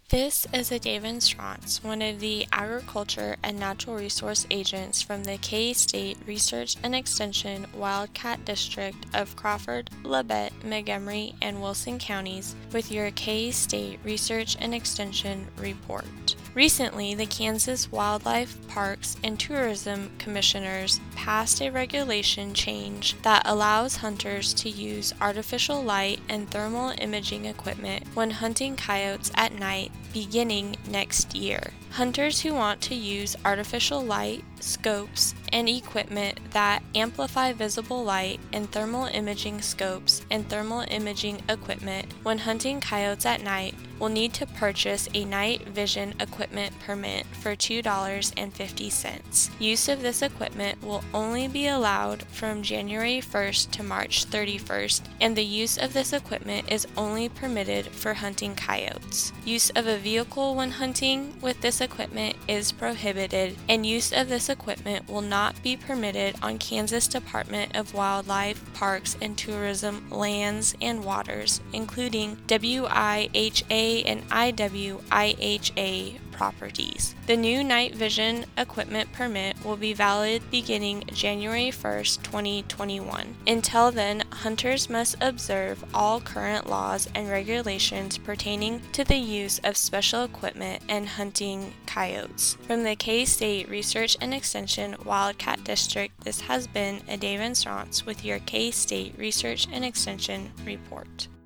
This is David Strauss, one of the Agriculture and Natural Resource Agents from the K-State Research and Extension Wildcat District of Crawford, Labette, Montgomery, and Wilson counties with your K-State Research and Extension report. Recently, the Kansas Wildlife Parks and Tourism Commissioners passed a regulation change that allows hunters to use artificial light and thermal imaging equipment when hunting coyotes at night beginning next year. Hunters who want to use artificial light, scopes, and equipment that amplify visible light and thermal imaging scopes and thermal imaging equipment when hunting coyotes at night will need to purchase a night vision equipment permit for $2.50. Use of this equipment will only be allowed from January 1st to March 31st, and the use of this equipment is only permitted for hunting coyotes. Use of a vehicle when hunting with this equipment is prohibited, and use of this equipment will not be permitted on Kansas Department of Wildlife, Parks, and Tourism lands and waters, including WIHA and IWIHA properties. The new night vision equipment permit will be valid beginning January 1st, 2021. Until then, hunters must observe all current laws and regulations pertaining to the use of special equipment and hunting coyotes. From the K-State Research and Extension Wildcat District, this has been David Strauss with your K-State Research and Extension report.